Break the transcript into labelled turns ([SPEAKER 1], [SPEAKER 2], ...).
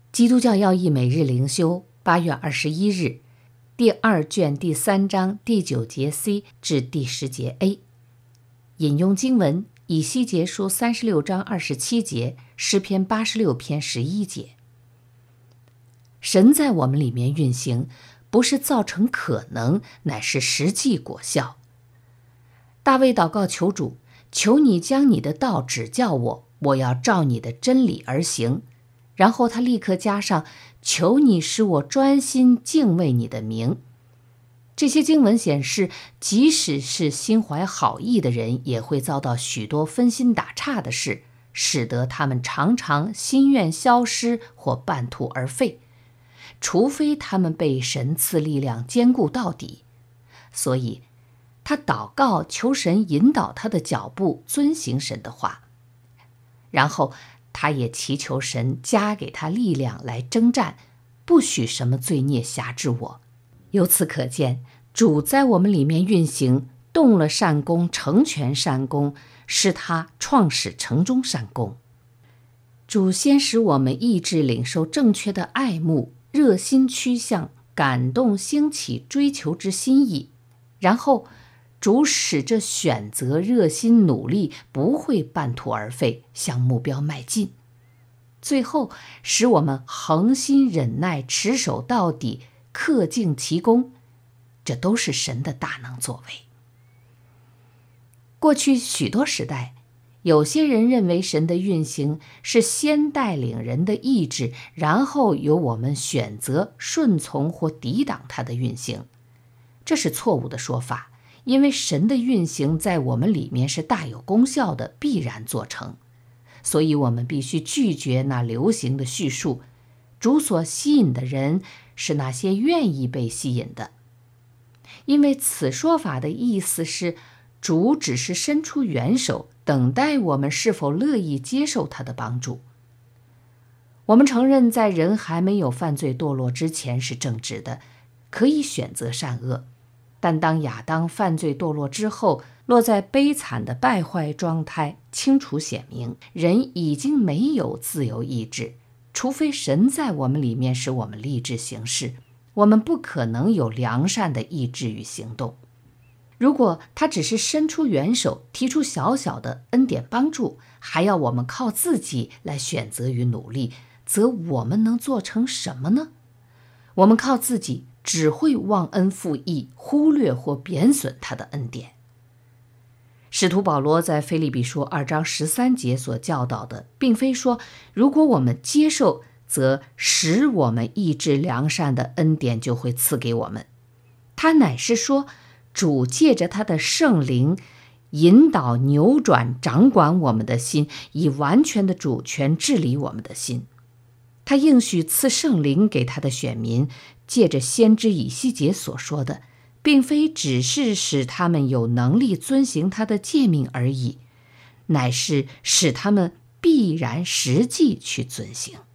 [SPEAKER 1] 基督教要义每日灵修8月21日，第2卷第3章第9节 C 至第10节 A。 引用经文：以西结书36章27节，诗篇86篇11节。神在我们里面运行，不是造成可能，乃是实际果效。大卫祷告求主，求你将你的道指教我，我要照你的真理而行。然后他立刻加上，求你使我专心敬畏你的名。这些经文显示，即使是心怀好意的人，也会遭到许多分心打岔的事，使得他们常常心愿消失或半途而废，除非他们被神赐力量坚固到底。所以他祷告求神引导他的脚步，遵行神的话。然后他也祈求神加给他力量来征战，不许什么罪孽辖制我。由此可见，主在我们里面运行，动了善功，成全善功，是他创始成终善功。主先使我们意志领受正确的爱慕，热心趋向，感动兴起追求之心意，然后主使这选择热心努力不会半途而废，向目标迈进，最后使我们恒心忍耐，持守到底，恪尽其功。这都是神的大能作为。过去许多时代，有些人认为神的运行是先带领人的意志，然后由我们选择顺从或抵挡他的运行。这是错误的说法，因为神的运行在我们里面是大有功效的，必然做成。所以我们必须拒绝那流行的叙述。主所吸引的人是那些愿意被吸引的，因为此说法的意思是，主只是伸出援手，等待我们是否乐意接受他的帮助。我们承认在人还没有犯罪堕落之前是正直的，可以选择善恶。但当亚当犯罪堕落之后，落在悲惨的败坏状态，清楚显明，人已经没有自由意志，除非神在我们里面使我们立志行事，我们不可能有良善的意志与行动。如果他只是伸出援手，提出小小的恩典帮助，还要我们靠自己来选择与努力，则我们能做成什么呢？我们靠自己只会忘恩负义，忽略或贬损他的恩典。使徒保罗在腓立比书2章13节所教导的，并非说如果我们接受，则使我们意志良善的恩典就会赐给我们。他乃是说，主借着他的圣灵引导、扭转、掌管我们的心，以完全的主权治理我们的心。他应许赐圣灵给他的选民，借着先知以西结所说的，并非只是使他们有能力遵行他的诫命而已，乃是使他们必然实际去遵行。